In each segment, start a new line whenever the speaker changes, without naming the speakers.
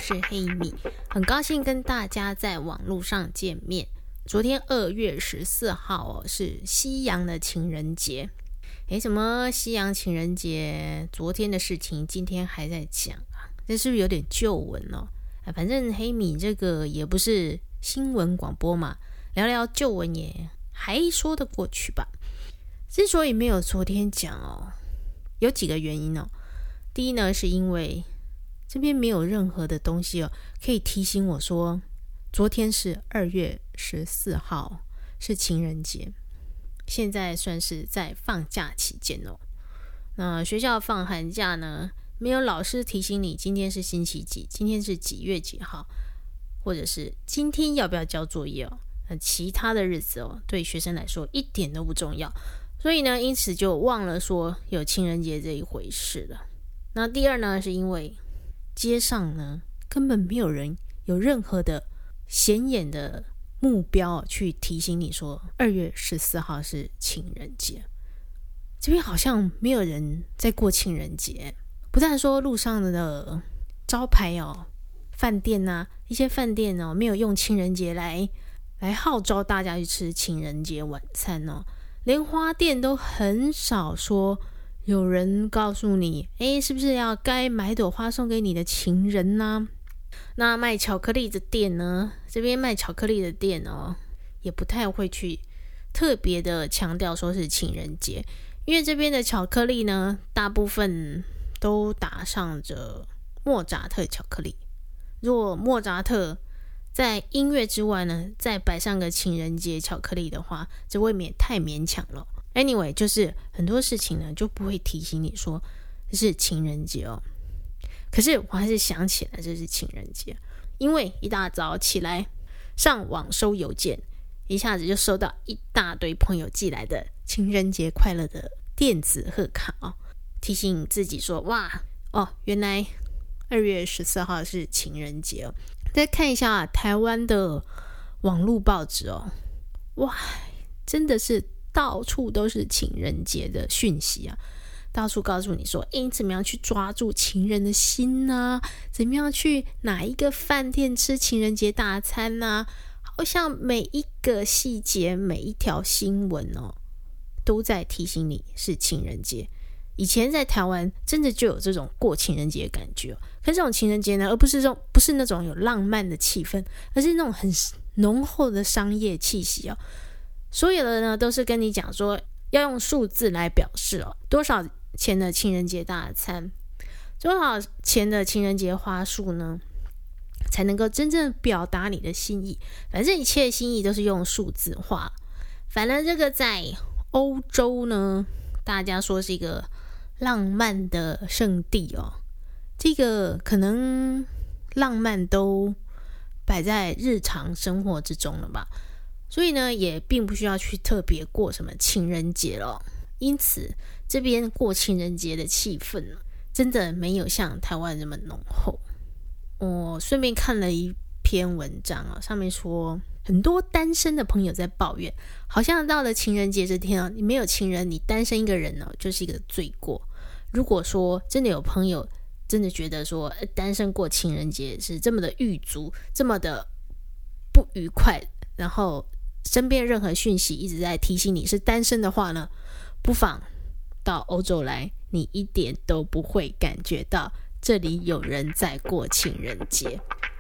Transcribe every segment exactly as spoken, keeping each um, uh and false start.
是黑米，很高兴跟大家在网络上见面。昨天二月十四号、哦、是西洋的情人节。诶，什么西洋情人节？昨天的事情今天还在讲啊，这是不是有点旧闻哦？啊、反正黑米这个也不是新闻广播嘛，聊聊旧闻也还说得过去吧。之所以没有昨天讲哦，有几个原因哦。第一呢，是因为这边没有任何的东西哦，可以提醒我说，昨天是二月十四号，是情人节。现在算是在放假期间哦。那学校放寒假呢，没有老师提醒你今天是星期几，今天是几月几号，或者是今天要不要交作业哦。那其他的日子哦，对学生来说一点都不重要，所以呢，因此就忘了说有情人节这一回事了。那第二呢，是因为街上呢根本没有人有任何的显眼的目标去提醒你说二月十四号是情人节。这边好像没有人在过情人节，不但说路上的招牌哦，饭店啊，一些饭店哦，没有用情人节来来号召大家去吃情人节晚餐哦，连花店都很少说有人告诉你，诶，是不是要该买朵花送给你的情人呢、啊？那卖巧克力的店呢，这边卖巧克力的店哦，也不太会去特别的强调说是情人节，因为这边的巧克力呢，大部分都打上着莫扎特巧克力。如果莫扎特在音乐之外呢，再摆上个情人节巧克力的话，这未免太勉强了。Anyway， 就是很多事情呢就不会提醒你说这是情人节哦。可是我还是想起来这是情人节，因为一大早起来上网收邮件，一下子就收到一大堆朋友寄来的情人节快乐的电子贺卡哦，提醒自己说哇哦，原来二月十四号是情人节哦。再看一下台湾的网络报纸哦，哇，真的是到处都是情人节的讯息啊。到处告诉你说，诶，怎么样去抓住情人的心呢、啊？怎么样去哪一个饭店吃情人节大餐呢、啊？好像每一个细节，每一条新闻哦，都在提醒你是情人节。以前在台湾真的就有这种过情人节的感觉、哦，可是这种情人节呢，而不是这种不是那种有浪漫的气氛，而是那种很浓厚的商业气息哦。所有的呢，都是跟你讲说要用数字来表示哦，多少钱的情人节大餐，多少钱的情人节花束呢，才能够真正表达你的心意。反正一切的心意都是用数字化。反正这个在欧洲呢，大家说是一个浪漫的圣地哦，这个可能浪漫都摆在日常生活之中了吧，所以呢，也并不需要去特别过什么情人节了。因此这边过情人节的气氛真的没有像台湾这么浓厚。我顺便看了一篇文章、啊、上面说很多单身的朋友在抱怨，好像到了情人节这天、啊、你没有情人，你单身一个人、啊、就是一个罪过。如果说真的有朋友真的觉得说单身过情人节是这么的狱卒，这么的不愉快，然后身边任何讯息一直在提醒你是单身的话呢，不妨到欧洲来，你一点都不会感觉到这里有人在过情人节。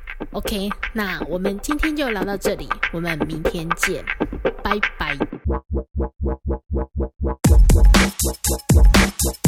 OK， 那我们今天就聊到这里，我们明天见，拜拜。